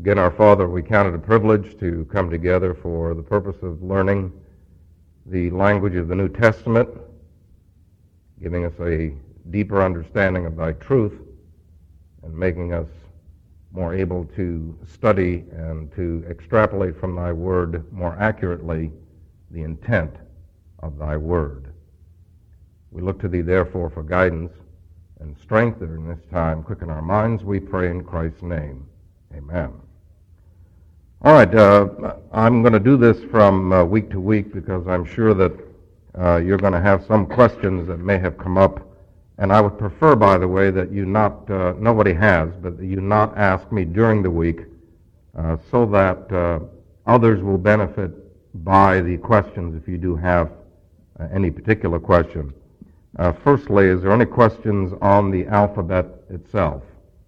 Again, our Father, we count it a privilege to come together for the purpose of learning the language of the New Testament, giving us a deeper understanding of Thy truth, and making us more able to study and to extrapolate from Thy Word more accurately the intent of Thy Word. We look to Thee, therefore, for guidance and strength during this time. Quicken our minds, we pray in Christ's name. Amen. All right, I'm going to do this from week to week because I'm sure that you're going to have some questions that may have come up. And I would prefer, by the way, that you not, nobody has, but that you not ask me during the week so that others will benefit by the questions if you do have any particular question. Firstly, is there any questions on the alphabet itself?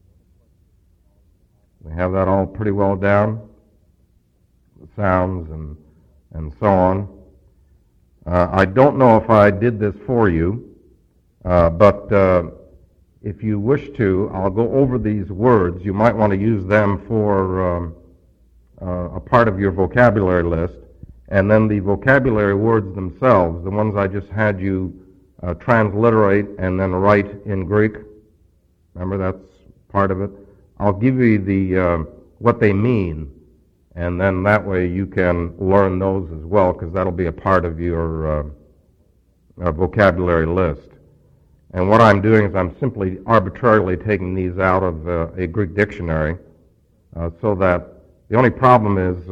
We have that all pretty well down, the sounds and so on. I don't know if I did this for you, but if you wish to, I'll go over these words. You might want to use them for a part of your vocabulary list, and then the vocabulary words themselves, the ones I just had you transliterate and then write in Greek. Remember, that's part of it. I'll give you the what they mean, and then that way you can learn those as well, because that'll be a part of your vocabulary list. And what I'm doing is I'm simply arbitrarily taking these out of a Greek dictionary, so that the only problem is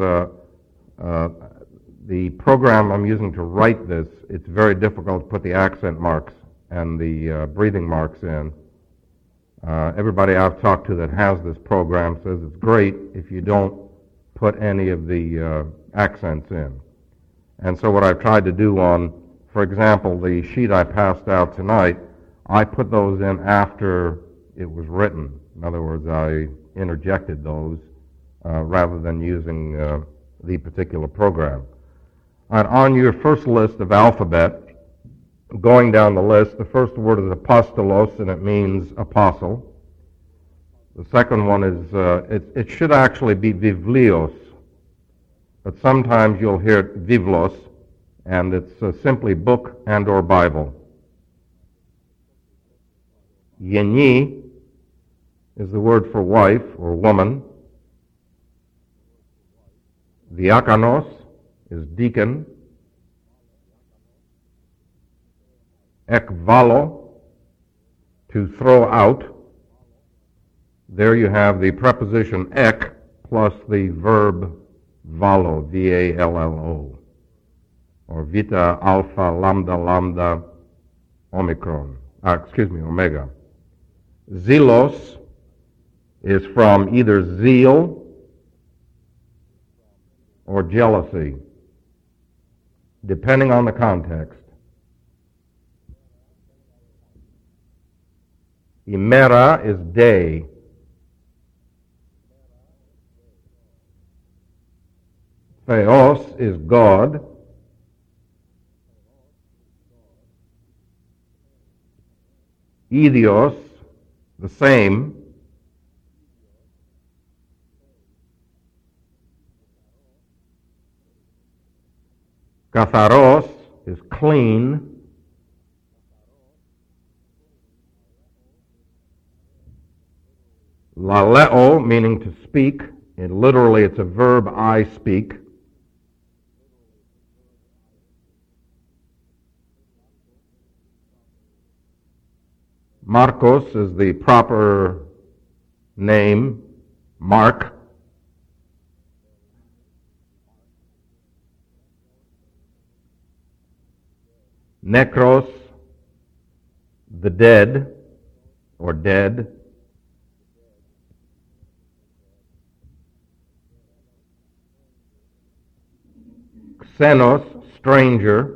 the program I'm using to write this, it's very difficult to put the accent marks and the breathing marks in. Everybody I've talked to that has this program says it's great if you don't put any of the accents in. And so what I've tried to do on, for example, the sheet I passed out tonight, I put those in after it was written. In other words, I interjected those rather than using the particular program. And on your first list of alphabet, going down the list, the first word is apostolos, and it means apostle. The second one is, it should actually be vivlios, but sometimes you'll hear it vivlos, and it's simply book and or Bible. Yeni is the word for wife or woman. Diakonos is deacon. Ekvalo, to throw out. There you have the preposition ek plus the verb valo, V-A-L-L-O, or vita, alpha, lambda, lambda, omicron, omega. Zelos is from either zeal or jealousy, depending on the context. Imera is day. Theos is God. Idios, the same. Katharos is clean. Laleo, meaning to speak. And literally it's a verb, I speak. Marcos is the proper name, Mark. Necros, the dead, or dead. Xenos, stranger.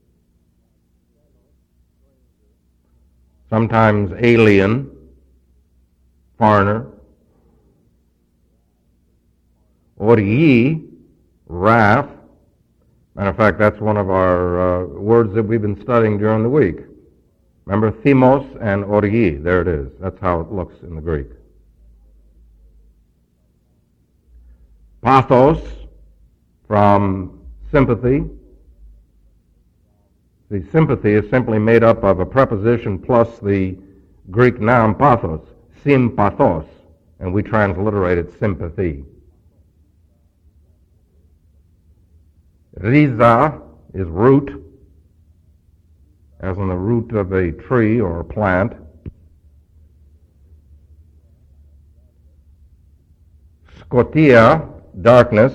Sometimes alien, foreigner. Orii, wrath. Matter of fact, that's one of our words that we've been studying during the week. Remember, themos and orii, there it is. That's how it looks in the Greek. Pathos, from sympathy. The sympathy is simply made up of a preposition plus the Greek noun pathos, sympathos, and we transliterate it sympathy. Rhiza is root, as in the root of a tree or a plant. Scotia, darkness.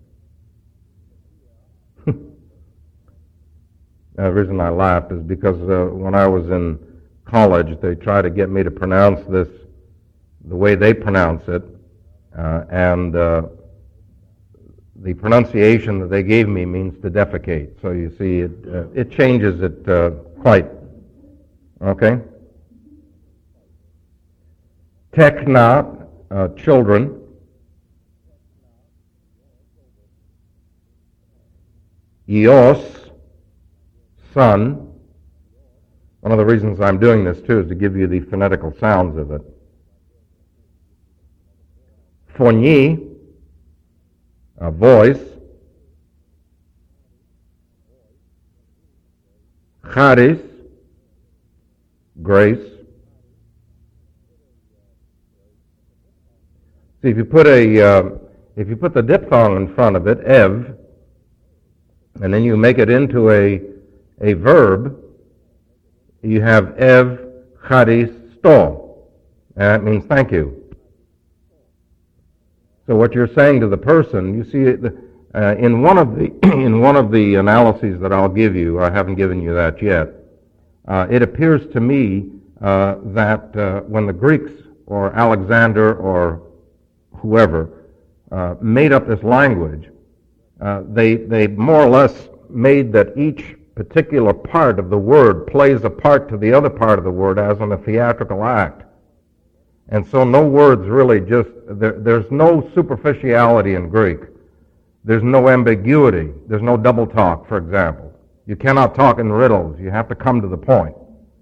The reason I laughed is because when I was in college, they tried to get me to pronounce this the way they pronounce it, and the pronunciation that they gave me means to defecate. So you see, it changes it quite. Okay? Tekna, children. Ios, son. One of the reasons I'm doing this too is to give you the phonetical sounds of it. Phoni, a voice. Charis, grace. See, if you put the diphthong in front of it, ev, and then you make it into a verb, you have ev charis sto, and that means thank you. So what you're saying to the person, you see, in one of the analyses that I'll give you, I haven't given you that yet. It appears to me that when the Greeks or Alexander or whoever made up this language, they more or less made that each particular part of the word plays a part to the other part of the word as in a theatrical act. And so no words really there's no superficiality in Greek. There's no ambiguity. There's no double talk, for example. You cannot talk in riddles. You have to come to the point.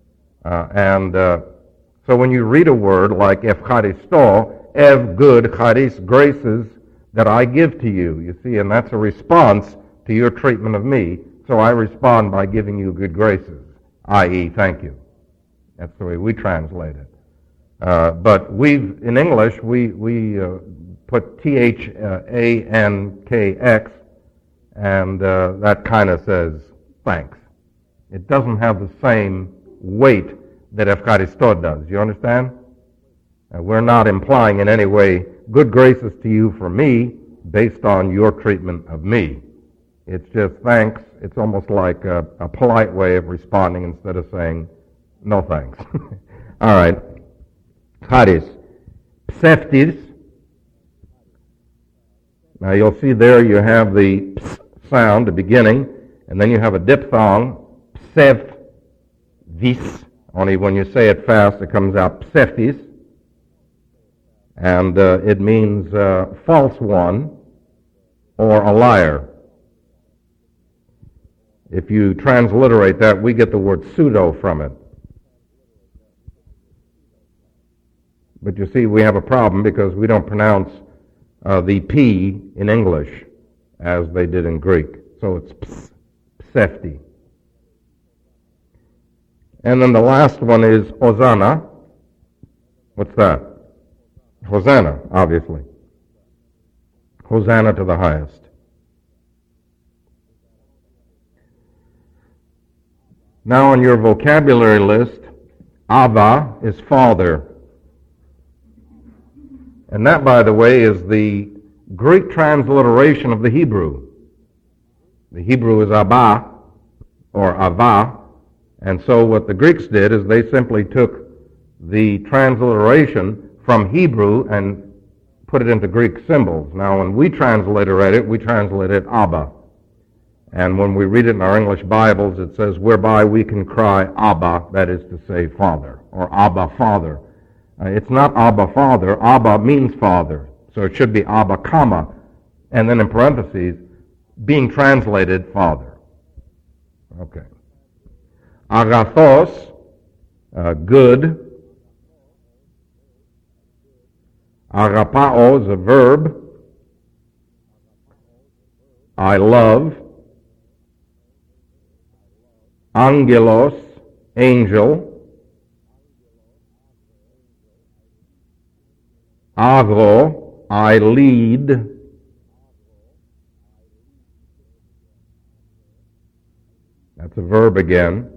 So when you read a word like efcharisto, ev, good, charis, graces that I give to you, you see, and that's a response to your treatment of me. So I respond by giving you good graces, i.e., thank you. That's the way we translate it. But in English, we put THANKX, and that kind of says thanks. It doesn't have the same weight that efcharisto does. You understand? We're not implying in any way good graces to you for me based on your treatment of me. It's just thanks. It's almost like a polite way of responding instead of saying no thanks. All right. Charis. Pseftis. Now you'll see there you have the ps sound, the beginning, and then you have a diphthong, pseftis. Only when you say it fast, it comes out pseftis. And it means false one or a liar. If you transliterate that, we get the word pseudo from it. But you see, we have a problem because we don't pronounce the P in English as they did in Greek. So it's psefti. And then the last one is Hosanna. What's that? Hosanna, obviously. Hosanna to the highest. Now on your vocabulary list, Ava is father. And that, by the way, is the Greek transliteration of the Hebrew. The Hebrew is Abba, or Ava, and so what the Greeks did is they simply took the transliteration from Hebrew and put it into Greek symbols. Now, when we transliterate it, we translate it Abba. And when we read it in our English Bibles, it says, whereby we can cry Abba, that is to say, Father, or Abba, Father. It's not Abba, Father. Abba means Father. So it should be Abba, comma, and then in parentheses, being translated Father. Okay. Agathos, good. Agapao is a verb. I love. Angelos, angel. Agro, I lead. That's a verb again.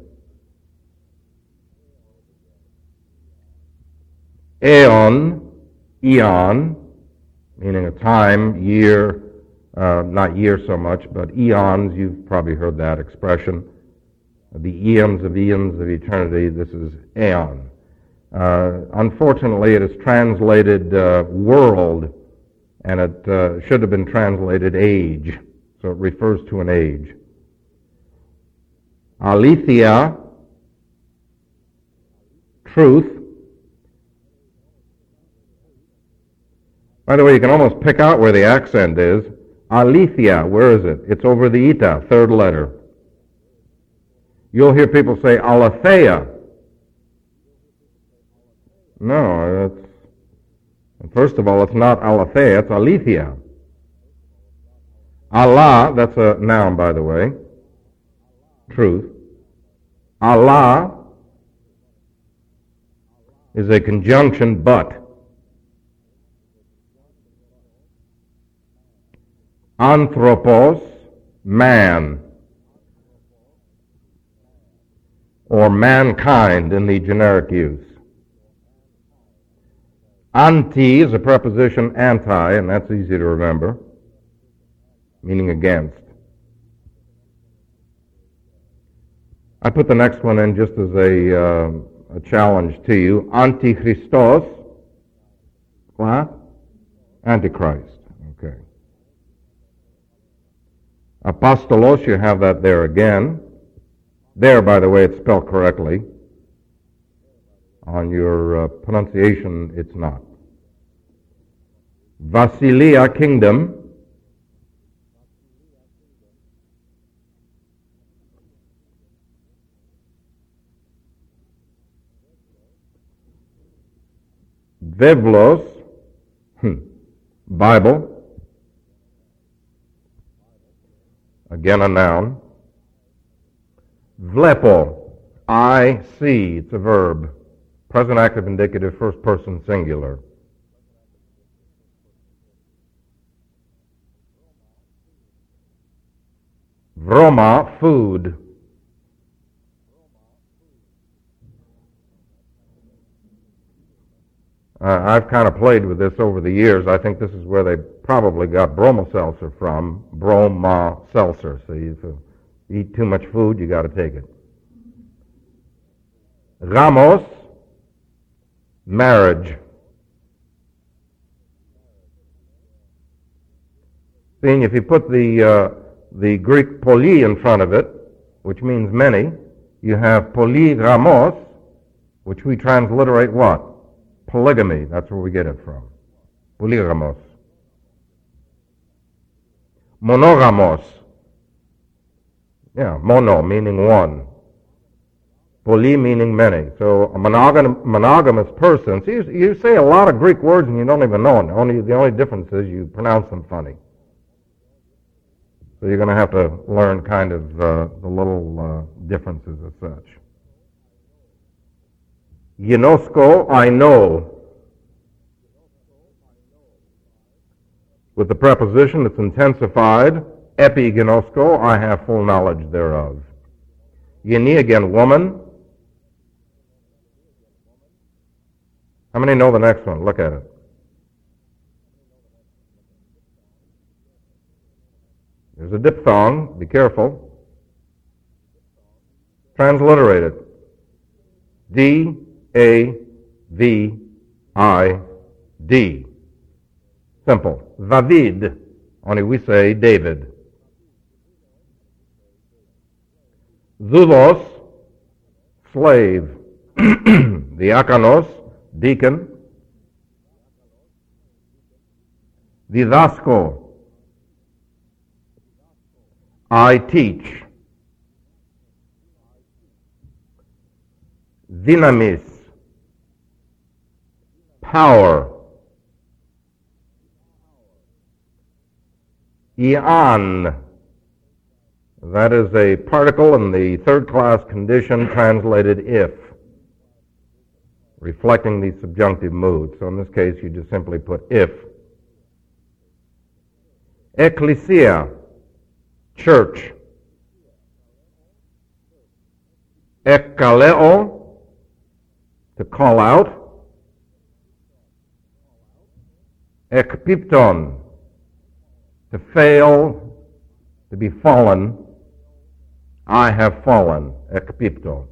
Aeon, eon, meaning a time, year, not year so much, but eons, you've probably heard that expression. The eons of eternity, this is aeon. Unfortunately, it is translated world, and it should have been translated age, so it refers to an age. Aletheia, truth. By the way, you can almost pick out where the accent is. Aletheia, where is it? It's over the eta, third letter. You'll hear people say aletheia. No, first of all, it's not aletheia, it's aletheia. Allah, that's a noun, by the way. Truth. Allah is a conjunction but. Anthropos, man, or mankind in the generic use. Anti is a preposition anti, and that's easy to remember, meaning against. I put the next one in just as a challenge to you. Antichristos, what? Antichrist. Okay. Apostolos, you have that there again. There, by the way, it's spelled correctly. On your pronunciation, it's not. Vasilia, kingdom. Vevlos, Bible. Again, a noun. Vlepo, I see. It's a verb. Present active indicative, first person singular. Vroma, food. I've kind of played with this over the years. I think this is where they probably got bromoseltzer from. Broma-seltzer. So if you eat too much food, you got to take it. Ramos, marriage. Seeing if you put the Greek poly in front of it, which means many, you have polyramos, which we transliterate what? Polygamy. That's where we get it from. Polyramos. Monogamos. Yeah, mono meaning one. Poly meaning many. So a monogamous person. So you say a lot of Greek words and you don't even know them. The only difference is you pronounce them funny. So you're going to have to learn kind of the little differences as such. Ginosko, I know. With the preposition, it's intensified. Epiginosko, I have full knowledge thereof. Yeni, again, woman. How many know the next one? Look at it. There's a diphthong. Be careful. Transliterate it. D-A-V-I-D. Simple. Vavid. Only we say David. Zulos, slave. Diakonos, deacon. Didasko, I teach. Dynamis, power. Ian, That is a particle in the third-class condition translated if, reflecting the subjunctive mood. So in this case, you just simply put if. Ecclesia, church. Ekkaleo, to call out. Ekpipton, to fail, to be fallen. I have fallen, ekpipto.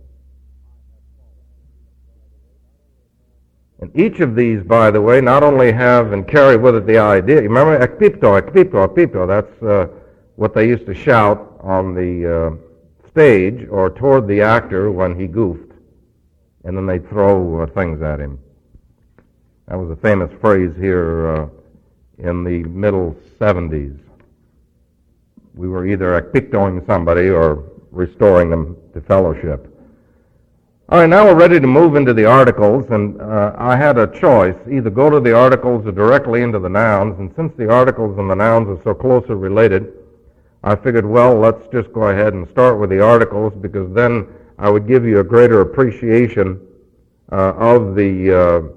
And each of these, by the way, not only have and carry with it the idea. You remember, ekpipto, ekpipto, ekpipto. That's what they used to shout on the stage or toward the actor when he goofed. And then they'd throw things at him. That was a famous phrase here in the middle 70s. We were either ekpiptoing somebody or restoring them to fellowship. All right, now we're ready to move into the articles, and I had a choice, either go to the articles or directly into the nouns, and since the articles and the nouns are so closely related, I figured, well, let's just go ahead and start with the articles, because then I would give you a greater appreciation of the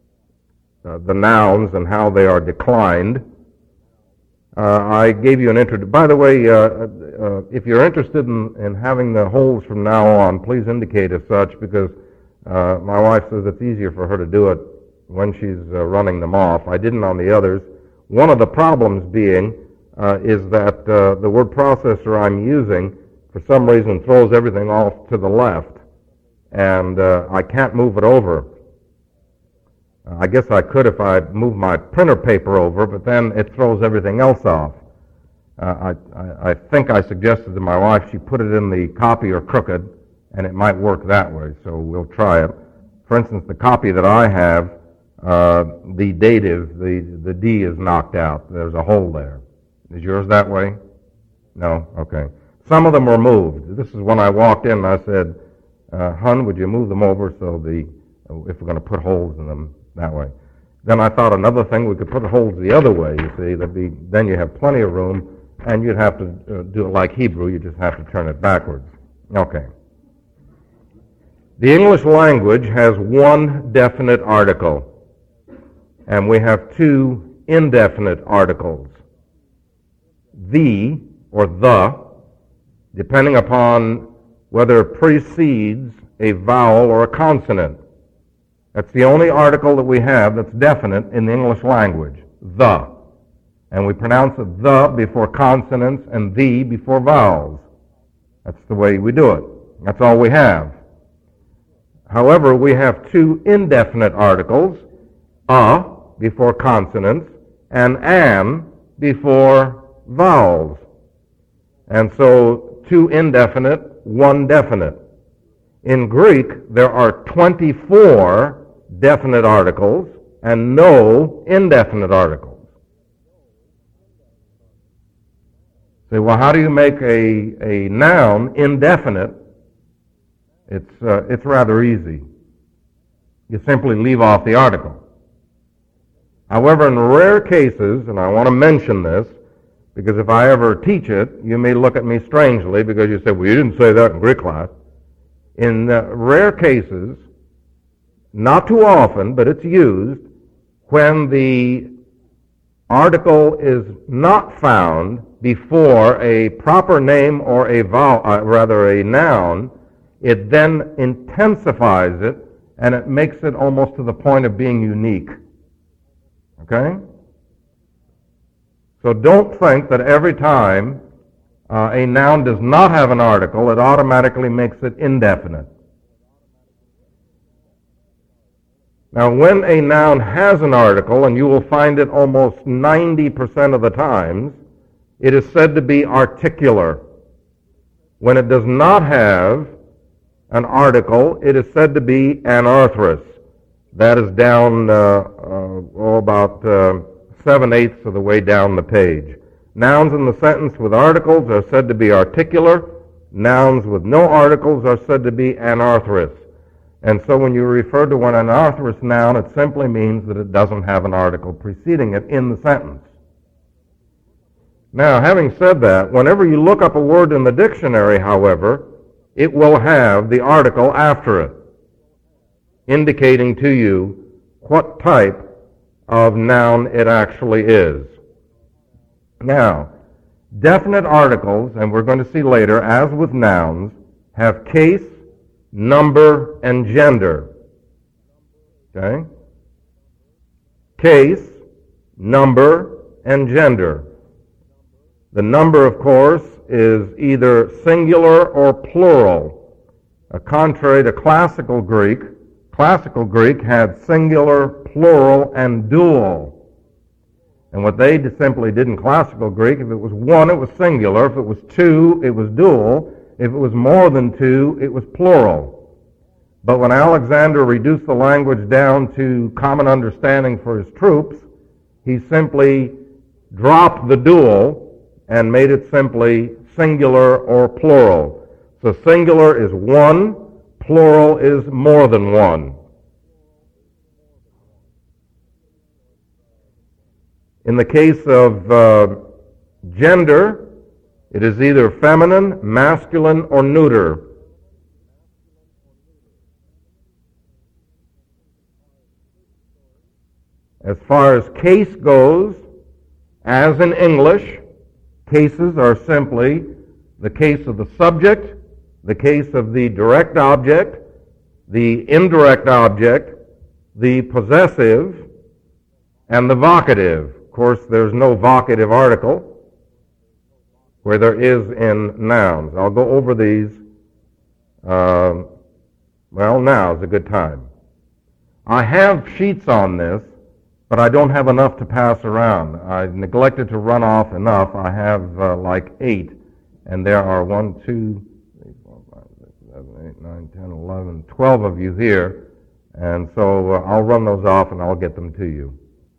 nouns and how they are declined. I gave you an introduction. By the way, if you're interested in having the holds from now on, please indicate as such, because my wife says it's easier for her to do it when she's running them off. I didn't on the others. One of the problems being is that the word processor I'm using, for some reason, throws everything off to the left, and I can't move it over. I guess I could if I moved my printer paper over, but then it throws everything else off. I think I suggested to my wife she put it in the copier crooked, and it might work that way, so we'll try it. For instance, the copy that I have, the dative, the D is knocked out. There's a hole there. Is yours that way? No? Okay. Some of them were moved. This is when I walked in and I said, Hun, would you move them over so if we're going to put holes in them that way. Then I thought another thing, we could put holes the other way, you see. Then you have plenty of room, and you'd have to do it like Hebrew. You just have to turn it backwards. Okay. The English language has one definite article, and we have two indefinite articles. The, or the, depending upon whether it precedes a vowel or a consonant. That's the only article that we have that's definite in the English language, the. And we pronounce it the before consonants and the before vowels. That's the way we do it. That's all we have. However, we have two indefinite articles, a before consonants and an before vowels. And so two indefinite, one definite. In Greek, there are 24 definite articles and no indefinite articles. Say, well, how do you make a noun indefinite? It's rather easy. You simply leave off the article. However, in rare cases, and I want to mention this, because if I ever teach it, you may look at me strangely because you say, well, you didn't say that in Greek class. In rare cases, not too often, but it's used, when the article is not found before a proper name or a noun, it then intensifies it, and it makes it almost to the point of being unique. Okay? So don't think that every time a noun does not have an article, it automatically makes it indefinite. Now, when a noun has an article, and you will find it almost 90% of the times, it is said to be articular. When it does not have an article, it is said to be anarthrous. That is down about 7/8 of the way down the page. Nouns in the sentence with articles are said to be articular. Nouns with no articles are said to be anarthrous. And so when you refer to an anarthrous noun, it simply means that it doesn't have an article preceding it in the sentence. Now, having said that, whenever you look up a word in the dictionary, however, it will have the article after it, indicating to you what type of noun it actually is. Now, definite articles, and we're going to see later, as with nouns, have case, number, and gender. Okay? Case, number, and gender. The number, of course, is either singular or plural. Contrary to classical Greek had singular, plural, and dual. And what they simply did in classical Greek, if it was one, it was singular. If it was two, it was dual. If it was more than two, it was plural. But when Alexander reduced the language down to common understanding for his troops, he simply dropped the dual and made it simply singular or plural. So singular is one, plural is more than one. In the case of gender, it is either feminine, masculine, or neuter. As far as case goes, as in English, cases are simply the case of the subject, the case of the direct object, the indirect object, the possessive, and the vocative. Of course, there's no vocative article where there is in nouns. I'll go over these. Now is a good time. I have sheets on this, but I don't have enough to pass around. I neglected to run off enough. I have like 8, and there are 1, 2, 3, 4, 5, 6, 7, 8, 9, 10, 11, 12 of you here, and so I'll run those off and I'll get them to you.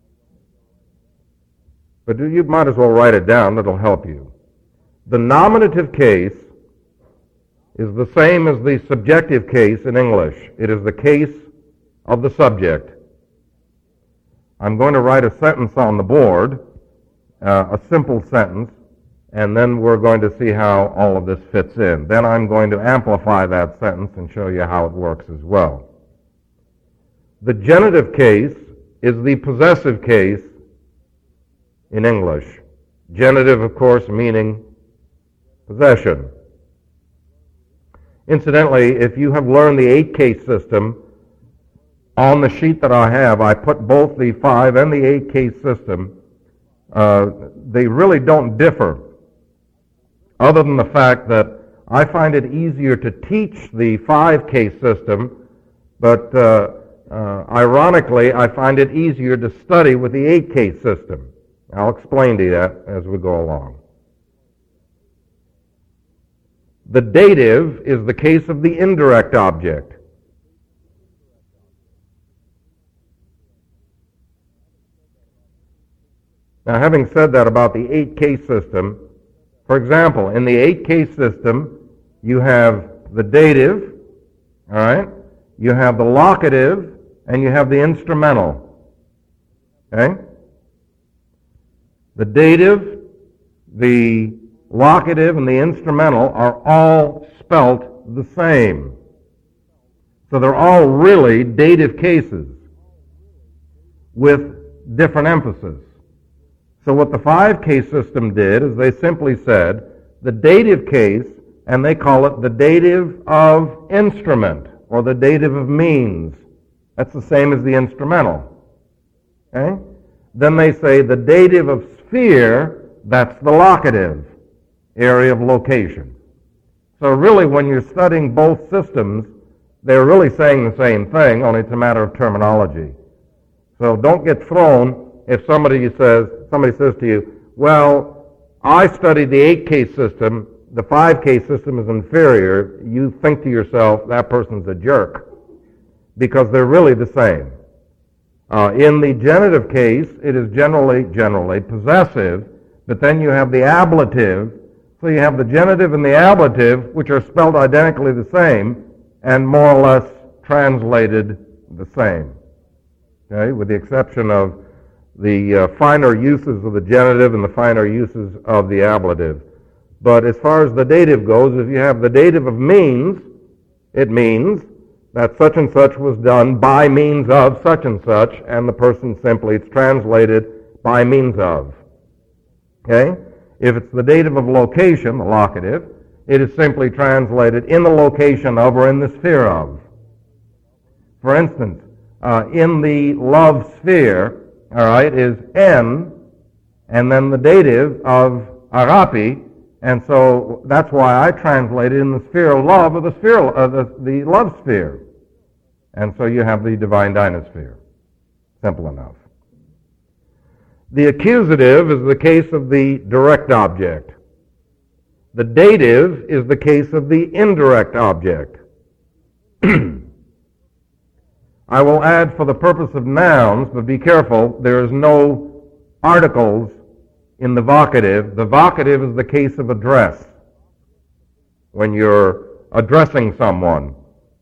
But you might as well write it down. That'll help you. The nominative case is the same as the subjective case in English. It is the case of the subject. I'm going to write a sentence on the board, a simple sentence, and then we're going to see how all of this fits in. Then I'm going to amplify that sentence and show you how it works as well. The genitive case is the possessive case in English. Genitive, of course, meaning possession. Incidentally, if you have learned the 8-case system, on the sheet that I have, I put both the 5 and the 8-case system. They really don't differ, other than the fact that I find it easier to teach the 5-case system, but ironically, I find it easier to study with the 8-case system. I'll explain to you that as we go along. The dative is the case of the indirect object. Now, having said that about the 8-case system, for example, in the 8-case system, you have the dative, all right? You have the locative, and you have the instrumental, okay? The dative, the locative, and the instrumental are all spelt the same. So they're all really dative cases with different emphasis. So what the 5-case system did is they simply said the dative case, and they call it the dative of instrument or the dative of means. That's the same as the instrumental. Okay? Then they say the dative of sphere, that's the locative, area of location. So really when you're studying both systems, they're really saying the same thing, only it's a matter of terminology. So don't get thrown if somebody says to you, well, I studied the 8-case system, the 5-case system is inferior, you think to yourself, that person's a jerk, because they're really the same. In the genitive case, it is generally possessive, but then you have the ablative, so you have the genitive and the ablative, which are spelled identically the same, and more or less translated the same. Okay, with the exception of the finer uses of the genitive and the finer uses of the ablative. But as far as the dative goes, if you have the dative of means, it means that such and such was done by means of such and such, and the person simply, it's translated by means of. Okay? If it's the dative of location, the locative, it is simply translated in the location of or in the sphere of. For instance, in the love sphere, all right, is en, and then the dative of agape, and so that's why I translated in the sphere of love, or the sphere of the love sphere. And so you have the divine dynasphere. Simple enough. The accusative is the case of the direct object. The dative is the case of the indirect object. I will add for the purpose of nouns, but be careful, there is no articles in the vocative. The vocative is the case of address. When you're addressing someone.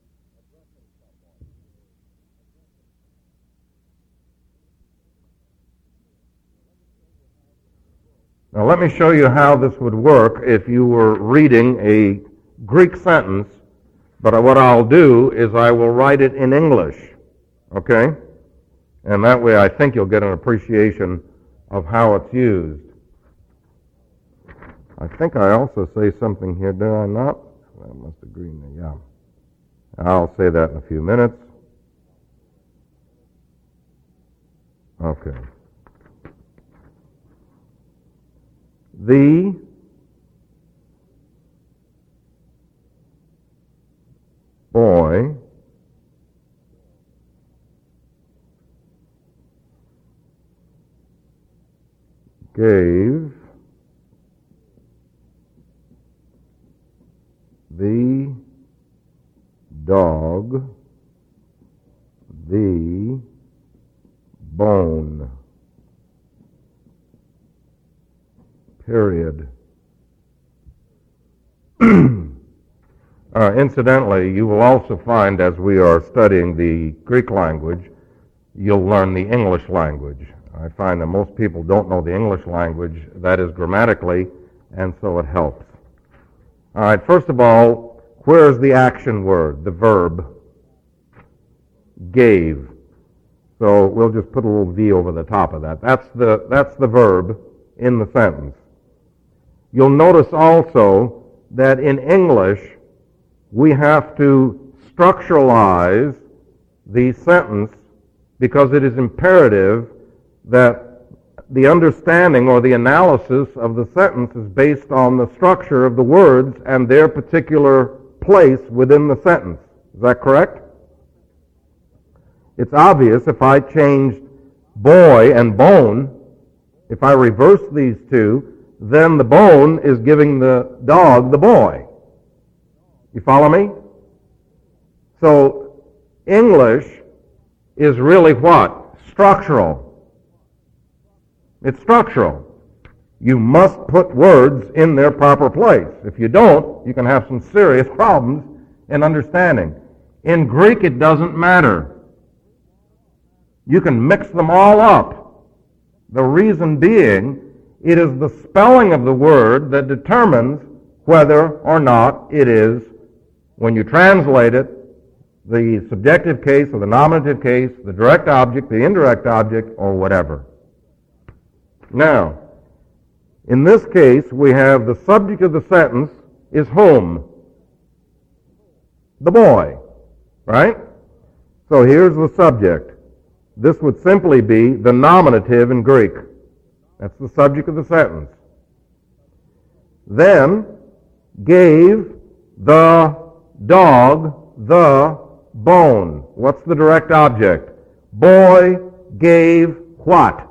Now let me show you how this would work if you were reading a Greek sentence, but what I'll do is I will write it in English, okay? And that way I think you'll get an appreciation of how it's used. I think I also say something here, did I not? I must agree, yeah. I'll say that in a few minutes. Okay. The boy gave the dog the bone. Period. Incidentally, you will also find as we are studying the Greek language, you'll learn the English language. I find that most people don't know the English language, that is grammatically, and so it helps. All right, first of all, where's the action word, the verb? Gave. So we'll just put a little V over the top of that. That's the verb in the sentence. You'll notice also that in English, we have to structuralize the sentence because it is imperative that the understanding or the analysis of the sentence is based on the structure of the words and their particular place within the sentence. Is that correct? It's obvious if I changed boy and bone, if I reverse these two, then the bone is giving the dog the boy. You follow me? So English is really what? Structural. It's structural. You must put words in their proper place. If you don't, you can have some serious problems in understanding. In Greek, it doesn't matter. You can mix them all up. The reason being, it is the spelling of the word that determines whether or not it is, when you translate it, the subjective case or the nominative case, the direct object, the indirect object, or whatever. Now, in this case, we have the subject of the sentence is whom? The boy, right? So here's the subject. This would simply be the nominative in Greek. That's the subject of the sentence. Then, gave the dog the bone. What's the direct object? Boy gave what?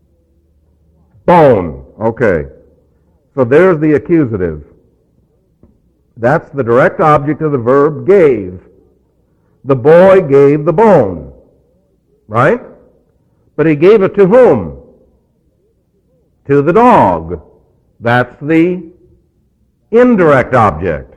Bone. Okay. So there's the accusative. That's the direct object of the verb gave. The boy gave the bone. Right? But he gave it to whom? To the dog. That's the indirect object.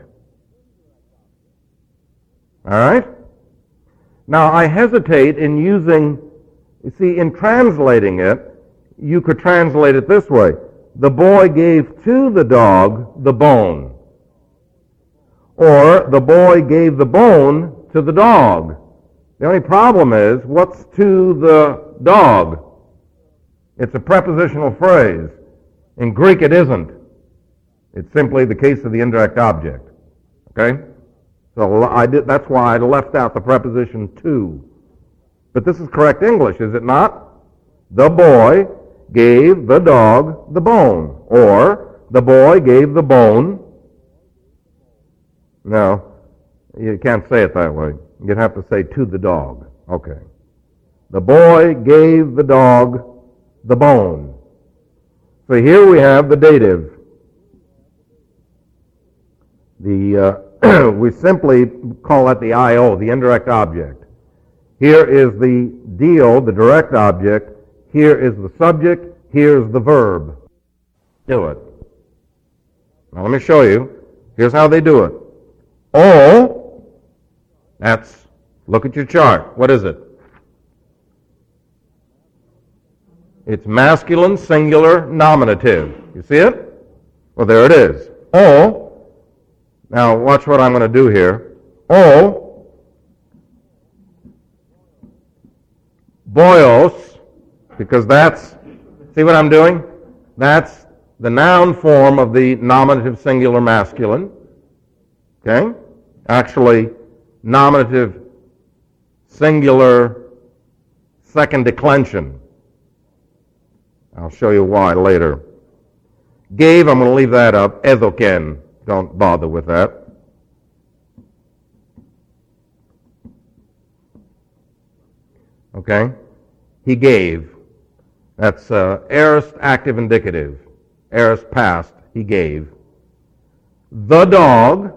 All right? Now, I hesitate in using, you see, in translating it, you could translate it this way. The boy gave to the dog the bone. Or the boy gave the bone to the dog. The only problem is, what's to the dog? It's a prepositional phrase. In Greek it isn't. It's simply the case of the indirect object. Okay? So that's why I left out the preposition to. But this is correct English, is it not? The boy gave the dog the bone. Or, the boy gave the bone. No, you can't say it that way. You'd have to say to the dog. Okay. The boy gave the dog the bone. So here we have the dative. We simply call that the IO, the indirect object. Here is the deal, the direct object. Here is the subject. Here's the verb. Do it. Now let me show you. Here's how they do it. O, that's, look at your chart. What is it? It's masculine, singular, nominative. You see it? Well, there it is. O, now watch what I'm going to do here. O, boios, because that's, see what I'm doing? That's the noun form of the nominative singular masculine. Okay? Actually, nominative singular second declension. I'll show you why later. Gave, I'm going to leave that up. Ezoken, don't bother with that. Okay? He gave. That's aorist active indicative. Aorist past, he gave. The dog.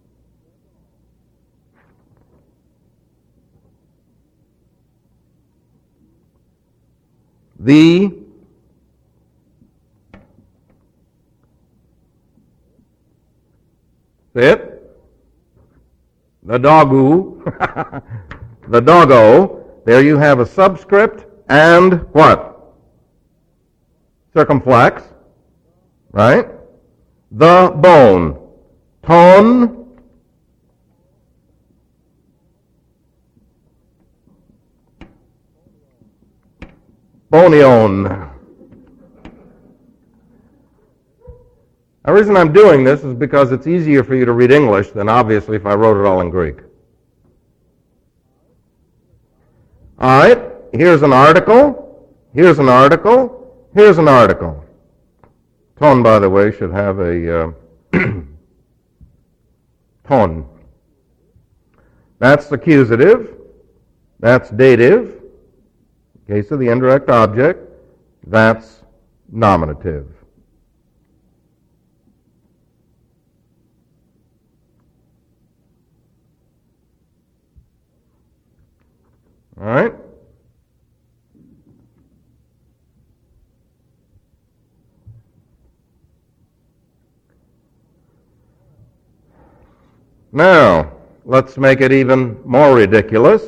The doggo, the doggo, there you have a subscript and what? Circumflex, right? The bone, ton, bonion. The reason I'm doing this is because it's easier for you to read English than obviously if I wrote it all in Greek. All right, here's an article, here's an article, here's an article. Ton, by the way, should have a ton. That's accusative, that's dative. In case of the indirect object, that's nominative. All right? Now, let's make it even more ridiculous.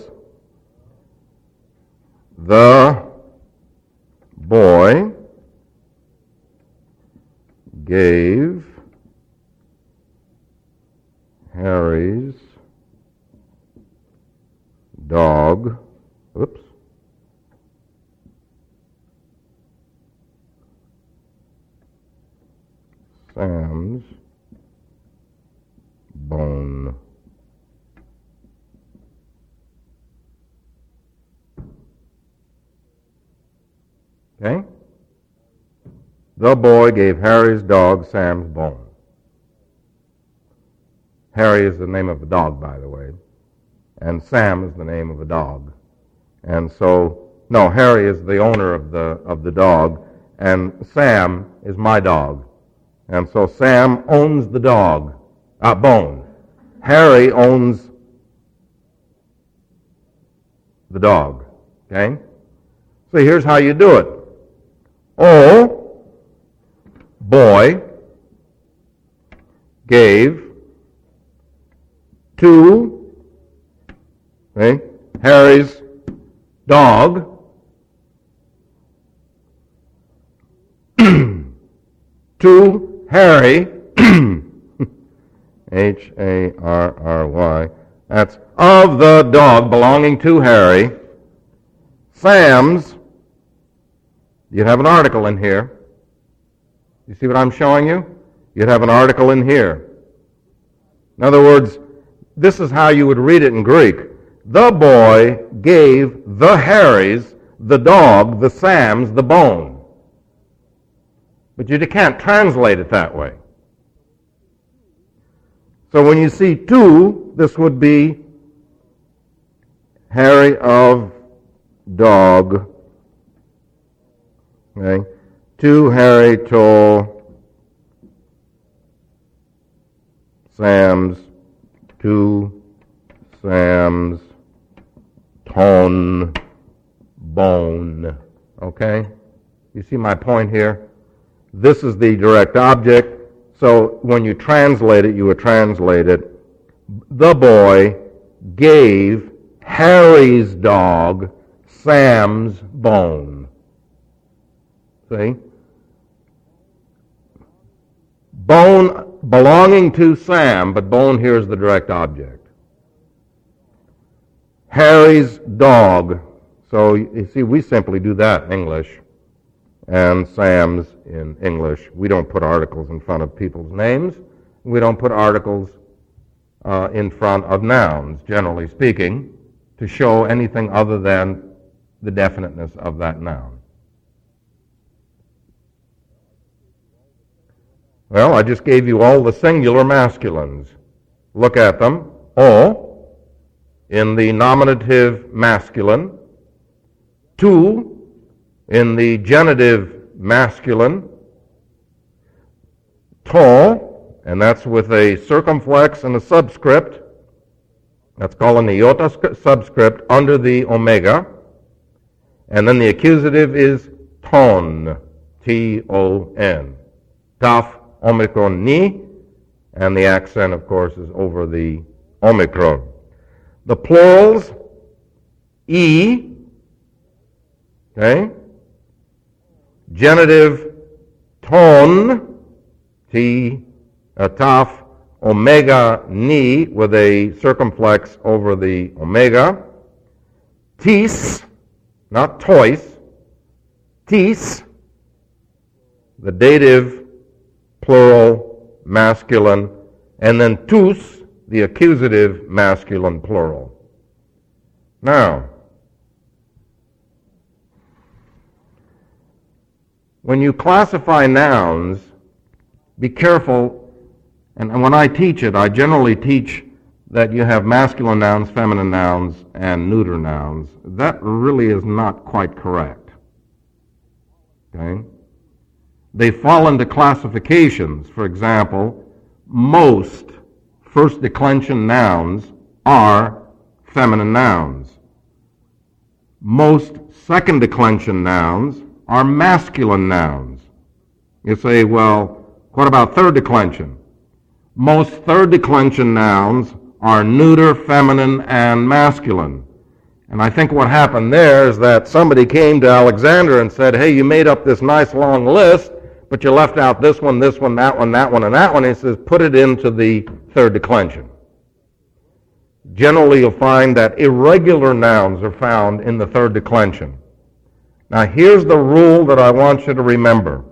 The boy gave Harry's dog, Sam's bone. Okay? The boy gave Harry's dog Sam's bone. Harry is the name of a dog, by the way. And Sam is the name of a dog. And so, no, Harry is the owner of the dog, and Sam is my dog. And so Sam owns the dog, bone. Harry owns the dog. Okay? So here's how you do it. O, boy, gave to, okay, Harry's dog to Harry, Harry, that's of the dog belonging to Harry, Sam's, you'd have an article in here. You see what I'm showing you? You'd have an article in here. In other words, this is how you would read it in Greek. The boy gave the Harrys, the dog, the Sams, the bone. But you can't translate it that way. So when you see to, this would be Harry of dog. Okay. To Harry to Sam's, to Sam's ton bone. Okay? You see my point here? This is the direct object. So when you translate it, you would translate it, the boy gave Harry's dog Sam's bone. See? Bone belonging to Sam, but bone here is the direct object. Harry's dog. So you see, we simply do that in English, and Sam's in English. We don't put articles in front of people's names. We don't put articles in front of nouns, generally speaking, to show anything other than the definiteness of that noun. Well, I just gave you all the singular masculines. Look at them. O in the nominative masculine, tu in the genitive masculine, to, and that's with a circumflex and a subscript. That's called an iota subscript under the omega. And then the accusative is ton, T-O-N. Taf, omicron, ni, and the accent, of course, is over the omicron. The plurals, e, okay, genitive, ton, taf, omega, ni, with a circumflex over the omega. Tis, not tois, tis, the dative, plural, masculine, and then tous, the accusative, masculine, plural. Now, when you classify nouns, be careful, and when I teach it, I generally teach that you have masculine nouns, feminine nouns, and neuter nouns. That really is not quite correct. Okay? They fall into classifications. For example, most first declension nouns are feminine nouns. Most second declension nouns are masculine nouns. You say, well, what about third declension? Most third declension nouns are neuter, feminine, and masculine. And I think what happened there is that somebody came to Alexander and said, hey, you made up this nice long list, but you left out this one, that one, that one, and that one. He says, put it into the third declension. Generally, you'll find that irregular nouns are found in the third declension. Now, here's the rule that I want you to remember.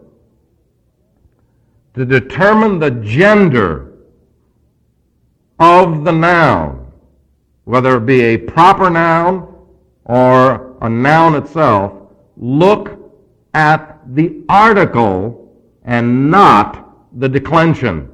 To determine the gender of the noun, whether it be a proper noun or a noun itself, look at the article and not the declension.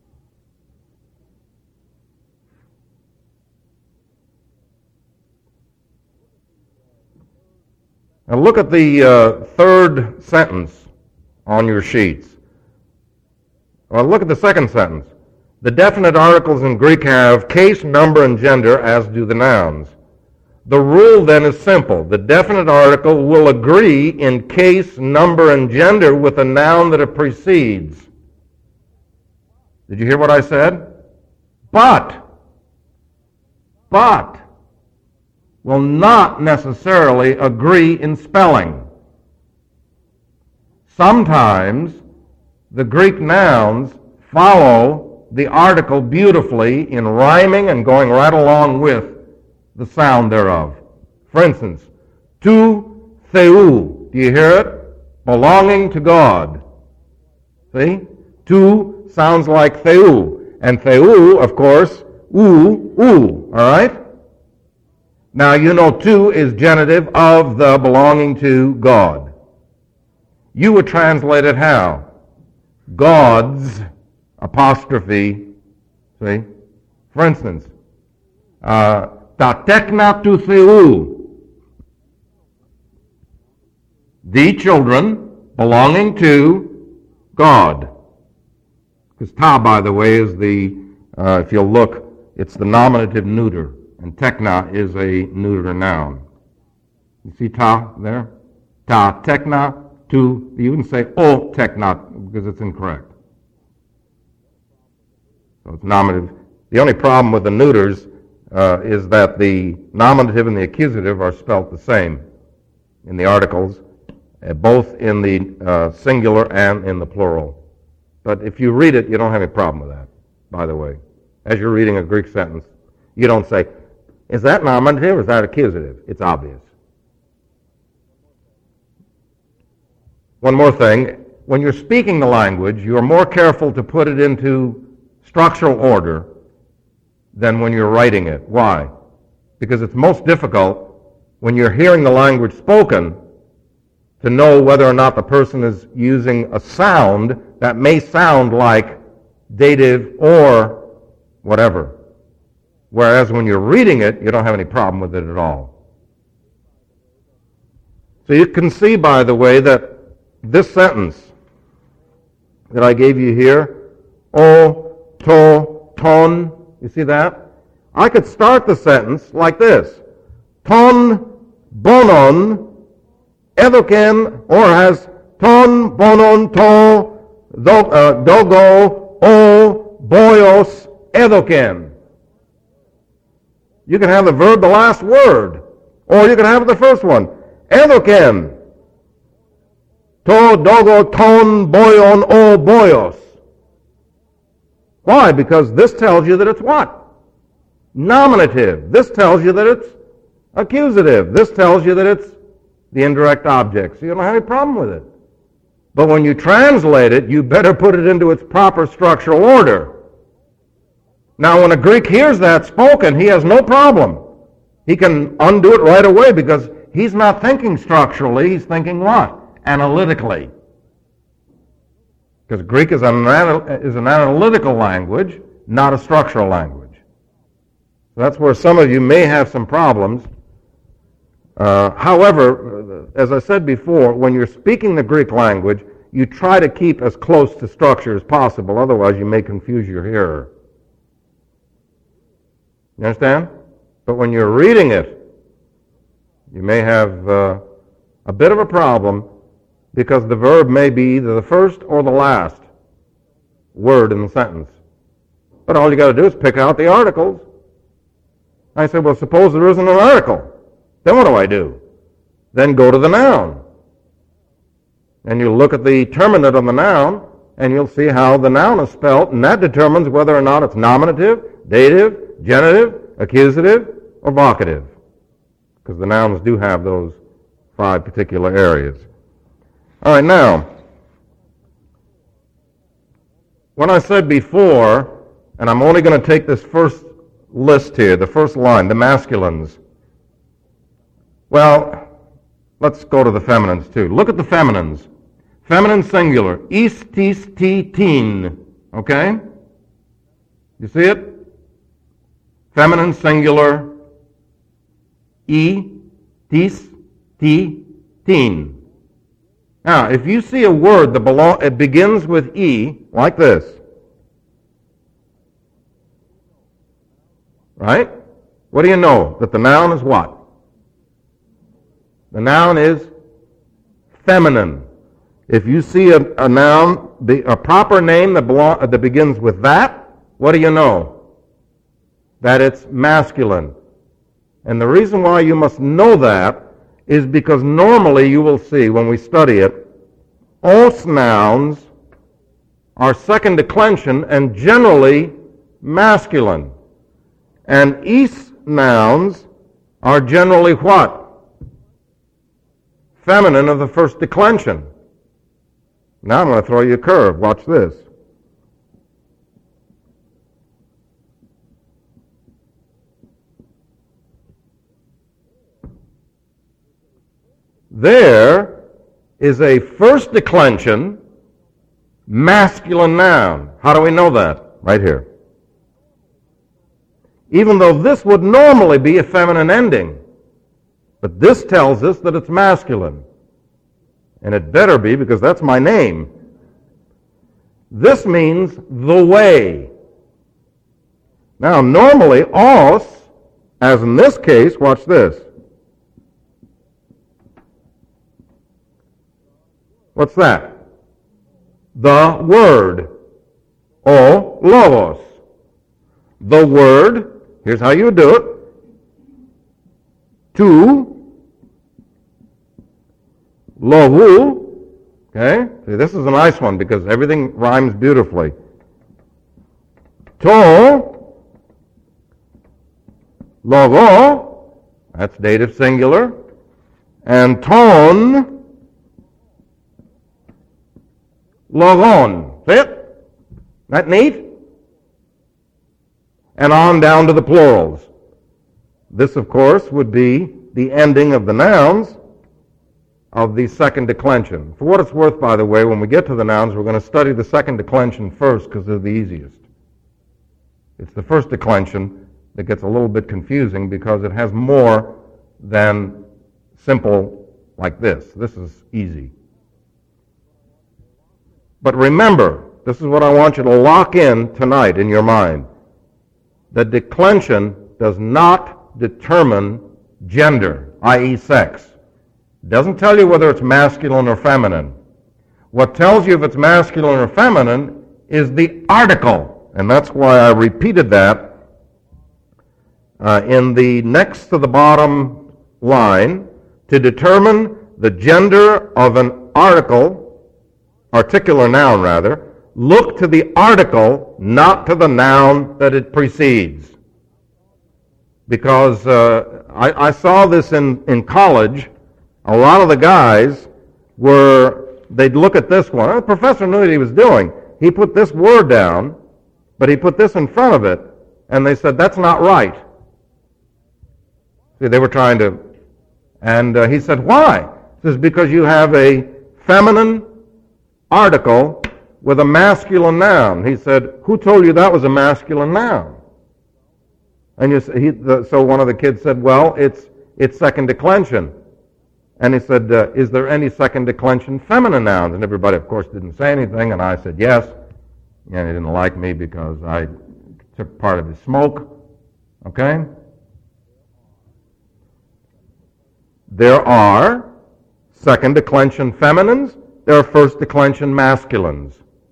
Now look at the third sentence on your sheets. Well, look at the second sentence. The definite articles in Greek have case, number, and gender, as do the nouns. The rule then is simple. The definite article will agree in case, number, and gender with the noun that it precedes. Did you hear what I said? But will not necessarily agree in spelling. sometimes the Greek nouns follow the article beautifully in rhyming and going right along with the sound thereof. For instance, tu theou. Do you hear it? Belonging to God. See? Tu sounds like theou. And theou, of course, oo. All right? Now, you know tu is genitive of the belonging to God. You would translate it how? God's, apostrophe, see? For instance, ta tekna tu theou. The children belonging to God. Because ta, by the way, is the, if you'll look, it's the nominative neuter. And tekna is a neuter noun. You see ta there? Ta tekna tu, you wouldn't say o tekna because it's incorrect. So it's nominative. The only problem with the neuters is that the nominative and the accusative are spelt the same in the articles, both in the singular and in the plural. But if you read it, you don't have any problem with that, by the way. As you're reading a Greek sentence, you don't say, is that nominative or is that accusative? It's obvious. One more thing. When you're speaking the language, you are more careful to put it into structural order than when you're writing it. Why? Because it's most difficult when you're hearing the language spoken to know whether or not the person is using a sound that may sound like dative or whatever. Whereas when you're reading it, you don't have any problem with it at all. So you can see, by the way, that this sentence that I gave you here, o, to, ton, you see that? I could start the sentence like this. Ton bonon edoken, or has ton bonon to dogo o boyos edoken. You can have the verb, the last word, or you can have the first one. Edoken. To dogo ton boyon o boyos. Why? Because this tells you that it's what? Nominative. This tells you that it's accusative. This tells you that it's the indirect object. So you don't have any problem with it. But when you translate it, you better put it into its proper structural order. Now, when a Greek hears that spoken, he has no problem. He can undo it right away because he's not thinking structurally. He's thinking what? Analytically. Because Greek is an analytical language, not a structural language. So that's where some of you may have some problems. However, as I said before, when you're speaking the Greek language, you try to keep as close to structure as possible. Otherwise, you may confuse your hearer. You understand? But when you're reading it, you may have a bit of a problem because the verb may be either the first or the last word in the sentence. But all you got to do is pick out the articles. I said, well, suppose there isn't an article. Then what do I do? Then go to the noun. And you look at the terminate on the noun, and you'll see how the noun is spelt, and that determines whether or not it's nominative, dative, genitive, accusative, or vocative. Because the nouns do have those 5 particular areas. All right, now, when I said before, and I'm only going to take this first list here, the first line, the masculines. Well, let's go to the feminines too. Look at the feminines. Feminine singular, is, tis, ti, tin. Okay? You see it? Feminine singular, tis, ti, tin. Now, if you see a word that it begins with e, like this, right? What do you know? That the noun is what? The noun is feminine. If you see a noun, a proper name that begins with that, what do you know? That it's masculine. And the reason why you must know that is because normally you will see, when we study it, os nouns are second declension and generally masculine. And is nouns are generally what? Feminine of the first declension. Now I'm going to throw you a curve. Watch this. There is a first declension masculine noun. How do we know that? Right here. Even though this would normally be a feminine ending, but this tells us that it's masculine. And it better be, because that's my name. This means the way. Now, normally, os, as in this case, watch this. What's that? The word. O logos. The word, here's how you do it. To logu. Okay? See, this is a nice one because everything rhymes beautifully. To logo, that's dative singular. And ton logon. See it? Isn't that neat? And on down to the plurals. This, of course, would be the ending of the nouns of the second declension. For what it's worth, by the way, when we get to the nouns, we're going to study the second declension first because they're the easiest. It's the first declension that gets a little bit confusing because it has more than simple like this. This is easy. But remember, this is what I want you to lock in tonight in your mind. The declension does not determine gender, i.e. sex. It doesn't tell you whether it's masculine or feminine. What tells you if it's masculine or feminine is the article. And that's why I repeated that in the next to the bottom line. To determine the gender of an articular noun rather, look to the article, not to the noun that it precedes. Because I saw this in college. A lot of the guys they'd look at this one. The professor knew what he was doing. He put this word down, but he put this in front of it, and they said, that's not right. See, they were trying to, and he said, why? He says, because you have a feminine article with a masculine noun. He said, who told you that was a masculine noun? And so one of the kids said, well, it's second declension. And he said, is there any second declension feminine nouns? And everybody, of course, didn't say anything, and I said yes. And he didn't like me because I took part of his smoke. Okay? There are second declension feminines. There are first declension masculines.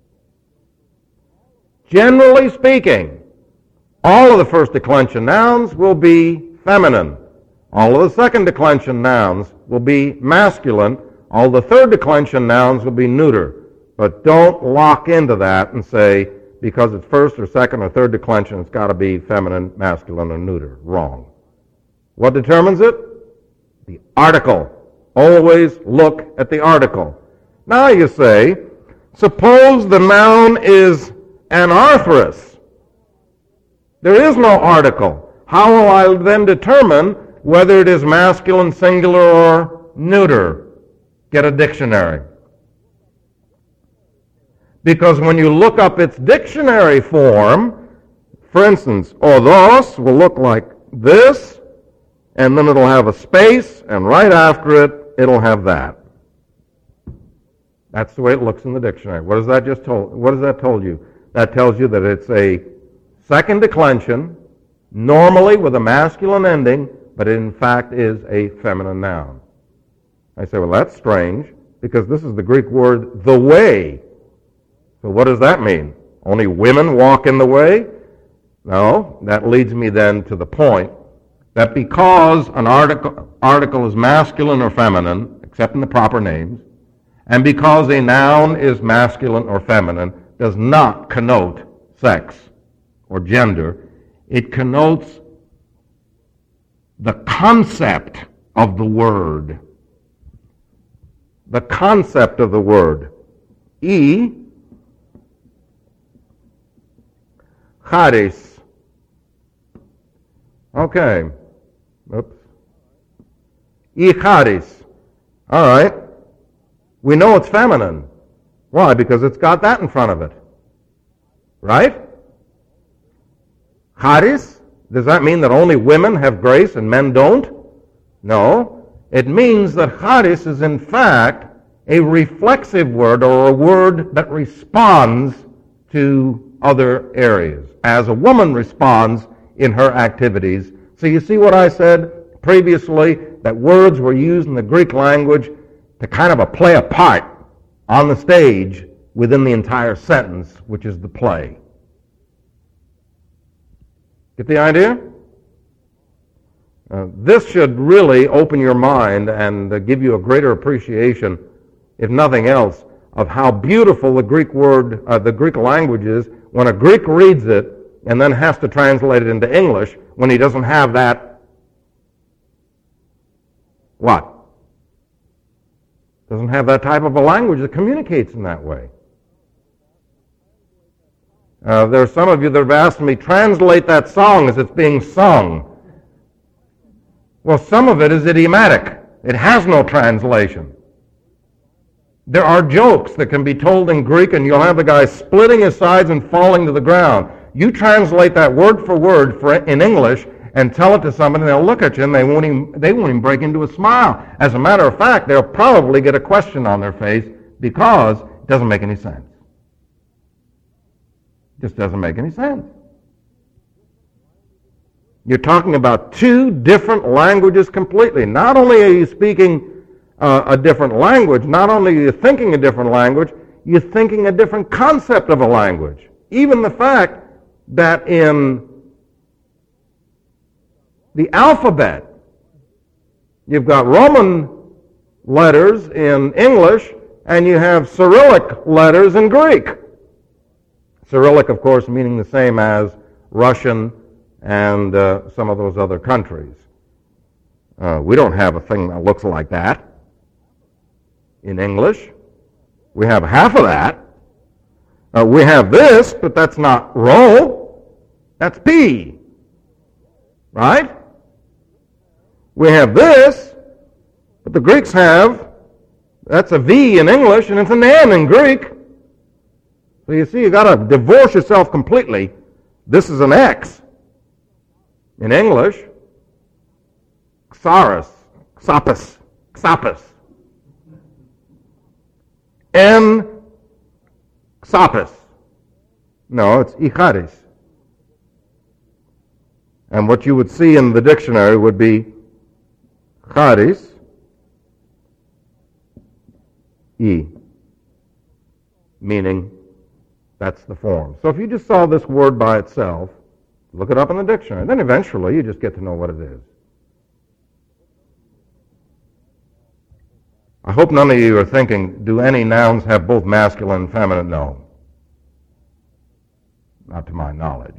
Generally speaking, all of the first declension nouns will be feminine. All of the second declension nouns will be masculine. All the third declension nouns will be neuter. But don't lock into that and say, because it's first or second or third declension, it's got to be feminine, masculine, or neuter. Wrong. What determines it? The article. Always look at the article. Now you say, suppose the noun is anarthrous. There is no article. How will I then determine whether it is masculine, singular, or neuter? Get a dictionary. Because when you look up its dictionary form, for instance, odos will look like this, and then it'll have a space, and right after it, it'll have that. That's the way it looks in the dictionary. What does that tell you? That tells you that it's a second declension, normally with a masculine ending, but it in fact is a feminine noun. I say, well, that's strange, because this is the Greek word, the way. So what does that mean? Only women walk in the way? No, that leads me then to the point that because an article is masculine or feminine, except in the proper names, And because a noun is masculine or feminine does not connote sex or gender. It connotes the concept of the word. The concept of the word. Charis. Okay. Oops. Charis. All right. We know it's feminine. Why? Because it's got that in front of it. Right? Charis? Does that mean that only women have grace and men don't? No. It means that charis is in fact a reflexive word, or a word that responds to other areas, as a woman responds in her activities. So you see what I said previously, that words were used in the Greek language to kind of play a part on the stage within the entire sentence, which is the play. Get the idea? This should really open your mind and give you a greater appreciation, if nothing else, of how beautiful the Greek word, the Greek language is when a Greek reads it and then has to translate it into English when he doesn't have that, what? Doesn't have that type of a language that communicates in that way. There are some of you that have asked me, translate that song as it's being sung. Well, some of it is idiomatic. It has no translation. There are jokes that can be told in Greek, and you'll have the guy splitting his sides and falling to the ground. You translate that word for word in English and tell it to somebody, and they'll look at you, and they won't even break into a smile. As a matter of fact, they'll probably get a question on their face because it doesn't make any sense. It just doesn't make any sense. You're talking about two different languages completely. Not only are you speaking a different language, not only are you thinking a different language, you're thinking a different concept of a language. Even the fact that in the alphabet, you've got Roman letters in English, and you have Cyrillic letters in Greek. Cyrillic, of course, meaning the same as Russian and some of those other countries. We don't have a thing that looks like that in English. We have half of that. We have this, but that's not Rho. That's P. Right? We have this, but the Greeks have, that's a V in English, and it's an N in Greek. So you see, you've got to divorce yourself completely. This is an X in English. Xaris, Xapis. N, Xapis. No, it's Icharis. And what you would see in the dictionary would be Charis, meaning that's the form. So if you just saw this word by itself, look it up in the dictionary, then eventually you just get to know what it is. I hope none of you are thinking, do any nouns have both masculine and feminine? No. Not to my knowledge.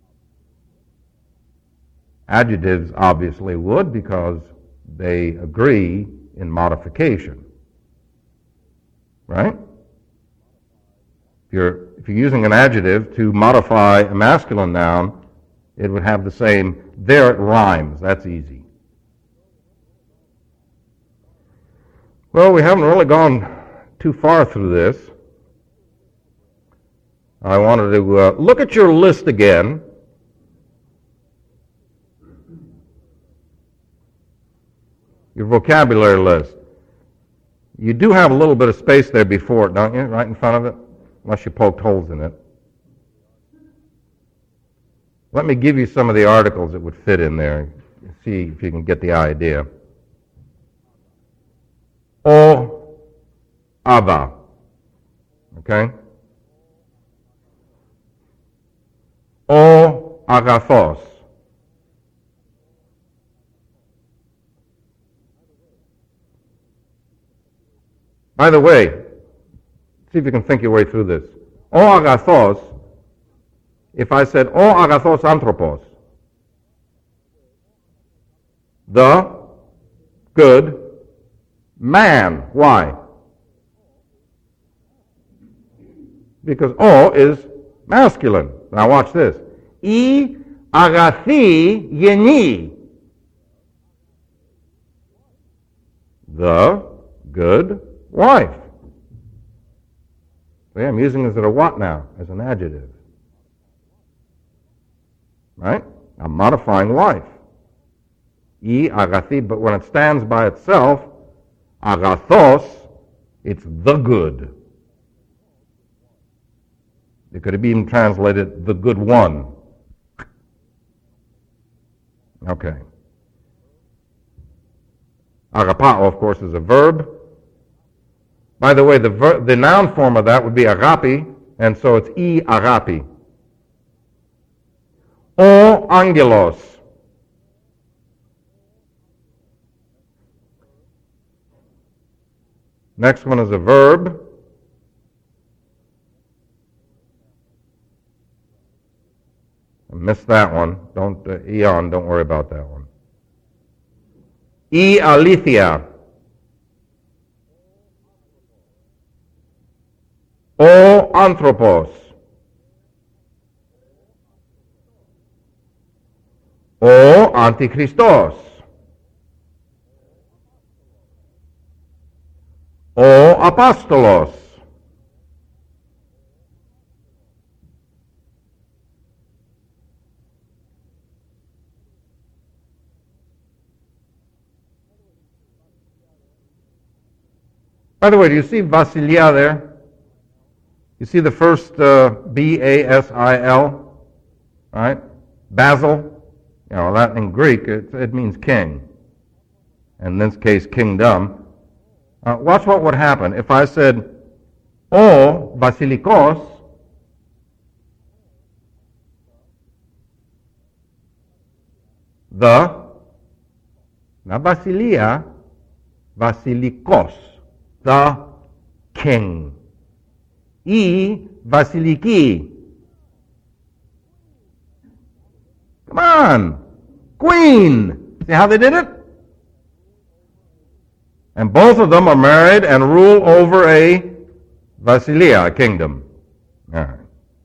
Adjectives obviously would, because they agree in modification. Right? If you're using an adjective to modify a masculine noun, it would have the same, there it rhymes. That's easy. Well, we haven't really gone too far through this. I wanted to look at your list again. Your vocabulary list. You do have a little bit of space there before it, don't you? Right in front of it? Unless you poked holes in it. Let me give you some of the articles that would fit in there. See if you can get the idea. O, ava. Okay? O, agathos. By the way, see if you can think your way through this. O agathos, if I said O agathos anthropos, the good man. Why? Because O is masculine. Now watch this. I agathi yeni. The good wife. See, I'm using this as a what now? As an adjective. Right? I'm modifying wife. I agathi, but when it stands by itself, agathos, it's the good. It could have even translated the good one. Okay. Agapao, of course, is a verb. By the way, the noun form of that would be agapi, and so it's I agapi. O angelos. Next one is a verb. I missed that one. Don't worry about that one. I alithia. O anthropos. O antichristos. O apostolos. By the way, do you see Basilia there? You see the first B-A-S-I-L, right? Basil. You know, that in Greek, it means king. In this case, kingdom. Watch what would happen if I said, O Basilikos, not Basilia, Basilikos, the king. I Vasiliki. Come on. Queen. See how they did it? And both of them are married and rule over a Basilia, a kingdom. All right.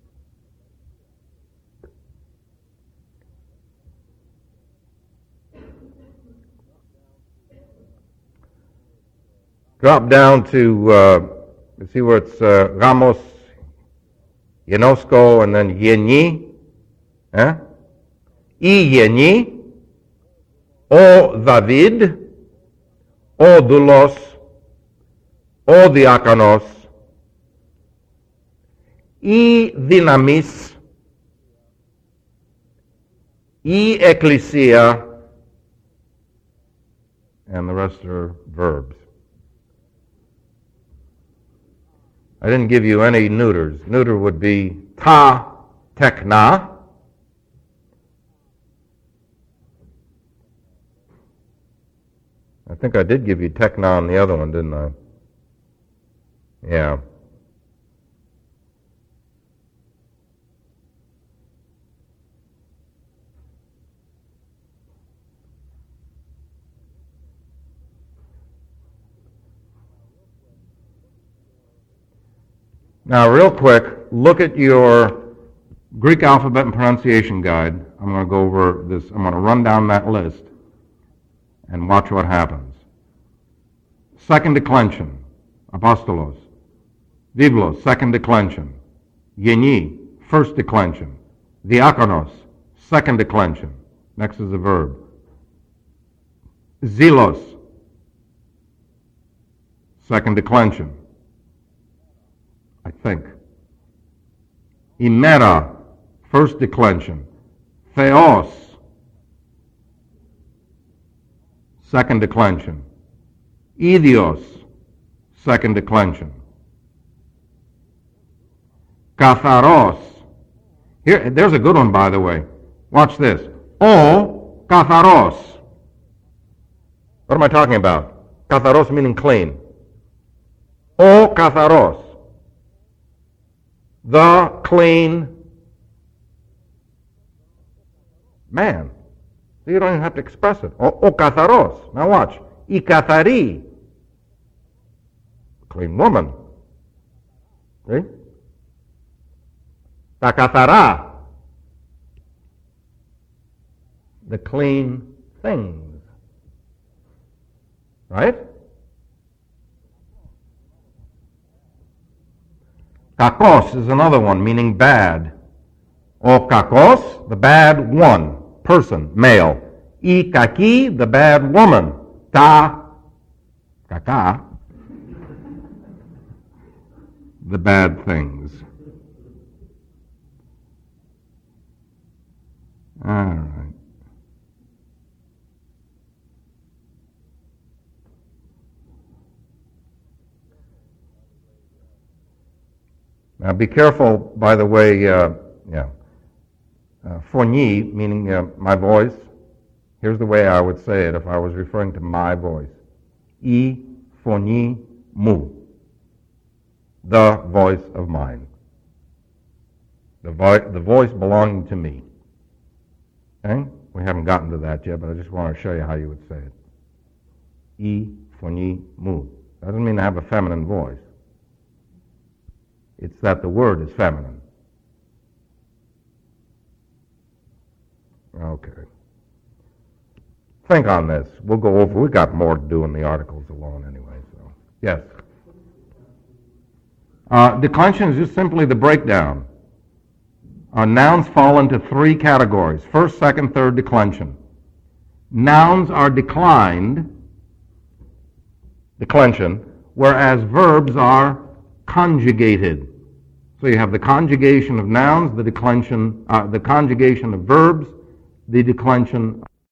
Drop down to, see where it's Ramos, Yenosco, and then Yeni. I Yeni, O David, O Doulos, O Diakonos, I Dynamis, I Ecclesia, and the rest are verbs. I didn't give you any neuters. Neuter would be ta, tekna. I think I did give you tekna on the other one, didn't I? Yeah. Now, real quick, look at your Greek alphabet and pronunciation guide. I'm going to go over this. I'm going to run down that list and watch what happens. Second declension, apostolos. Biblos, second declension. Yeni, first declension. Diakonos, second declension. Next is a verb. Zelos, second declension. I think. Imera, first declension. Theos, second declension. Idios, second declension. Katharos. Here, there's a good one, by the way. Watch this. O katharos. What am I talking about? Katharos meaning clean. O katharos. The clean man. So you don't even have to express it. O katharos. Now watch. I kathari. Clean woman. See? Ta kathara. The clean things. Right? Kakos is another one, meaning bad. O kakos, the bad one, person, male. I kaki, the bad woman. Ta, kaka, the bad things. All right. Now be careful, by the way, phoni, meaning my voice. Here's the way I would say it if I was referring to my voice. I phoni mu. The voice of mine. The voice belonging to me. Okay? We haven't gotten to that yet, but I just want to show you how you would say it. I phoni mu. Doesn't mean I have a feminine voice. It's that the word is feminine. Okay. Think on this. We'll go over. We've got more to do in the articles alone anyway. So, yes. Declension is just simply the breakdown. Nouns fall into three categories. First, second, third declension. Nouns are declined, declension, whereas verbs are conjugated. So you have the conjugation of nouns, the declension, the conjugation of verbs, the declension